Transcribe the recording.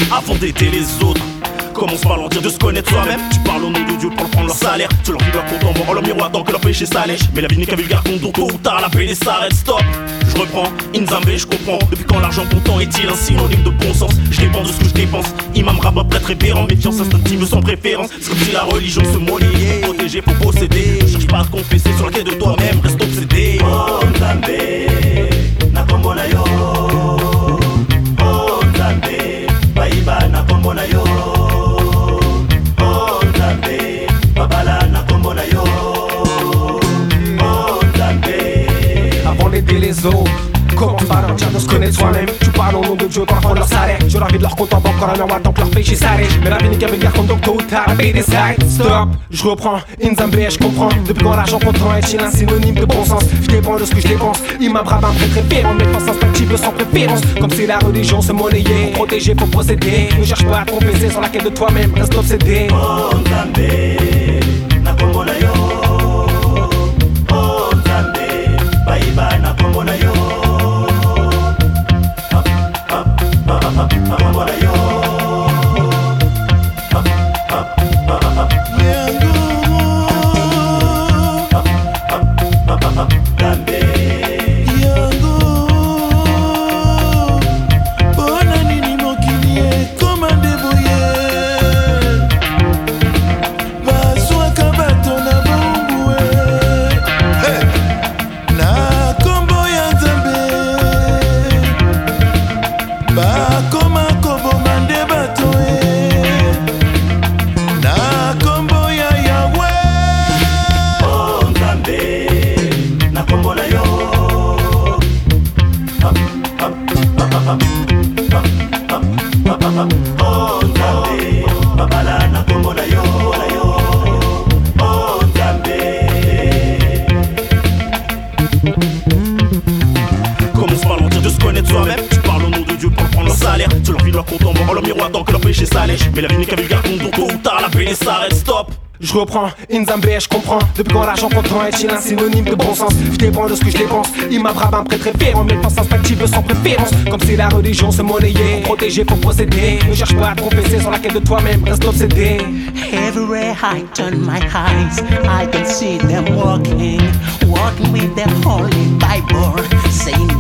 avant d'aider les autres. Commence par leur dire de se connaître soi-même. Tu parles au nom de Dieu pour leur prendre leur salaire. Tu leur dis leur compte en banque en leur miroitant que leur péché s'allège. Mais la vie n'est qu'un vulgaire conte dont tôt ou tard la paix s'arrête. Stop, je reprends, Inzambé, je comprends. Depuis quand l'argent comptant est-il un synonyme de bon sens? Je dépends de ce que je dépense. Imam, rabbin, prêtre, révérend. Méfiance instinctive sans préférence. C'est comme si la religion se monnayait. Pour protéger, pour posséder. Ne cherche pas à te confesser sur la quête de toi-même. Reste obsédé. Oh Nzambé, nakombo na yo. Oh Nzambé, baiba nakombo na yo. Avant d'aider les autres, commence par leur dire de se connaître soi-même. Tu parles au nom de Dieu pour prendre leur salaire. Je leur vide leur compte en banque en leur miroitant que leur péché s'arrête. Mais la vie n'est qu'un vulgaire compte donc tôt ou tard la paix des s'arrête. Stop, je reprends, Inzambé, je comprends. Depuis quand l'argent comptant est-il un synonyme de bon sens? Je dépends de ce que je dépense. Imam, rabbin, prêtre, révérend. Méfiance instinctive sans préférence. Comme si la religion se monnayait. Pour protéger, pour posséder. Ne cherche pas à te confesser sur la quête de toi-même. Reste obsédé. Oh Nzambé, nakombo na yo. Oh Nzambé, baiba nakombo na yo. Nakombo na yo. Oh Nzambé, babala nakombo na yo. Oh Nzambé. Commence par leur dire de se connaître soi-même. Tu parles au nom de Dieu pour prendre leur salaire. Tu leur vides leur compte en banque en leur miroitant que leur péché s'allège. Mais la vie n'est qu'un vulgaire conte dont tôt ou tard la paix s'arrête. Stop, je reprends, Inzambé, je comprends. Depuis quand l'argent comptant est-il un synonyme de bon sens? Je dépends de ce que je dépense. Imam, rabbin, prêtre, révérend. Méfiance instinctive sans préférence. Comme si la religion se monnayait. Pour protéger, pour posséder. Ne cherche pas à te confesser sur la quête de toi-même. Reste obsédé. Everywhere I turn my eyes, I can see them walking with their holy Bible, saying